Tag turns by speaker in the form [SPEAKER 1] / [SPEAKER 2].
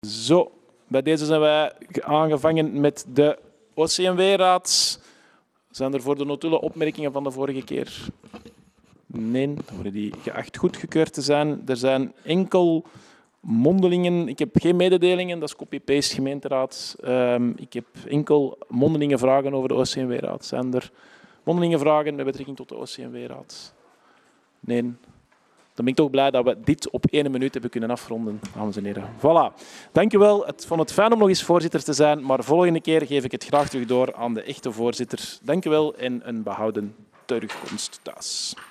[SPEAKER 1] Zo, bij deze zijn wij aangevangen met de OCMW-raad. Zijn er voor de notulen opmerkingen van de vorige keer? Nee, dan worden die geacht goedgekeurd te zijn. Er zijn enkel mondelingen. Ik heb geen mededelingen, dat is copy-paste gemeenteraad. Ik heb enkel mondelinge vragen over de OCMW-raad. Zijn er mondelinge vragen met betrekking tot de OCMW-raad? Nee. Dan ben ik toch blij dat we dit op 1 minuut hebben kunnen afronden, dames en heren. Voilà. Dank u wel. Ik vond het fijn om nog eens voorzitter te zijn, maar de volgende keer geef ik het graag terug door aan de echte voorzitter. Dank u wel en een behouden terugkomst thuis.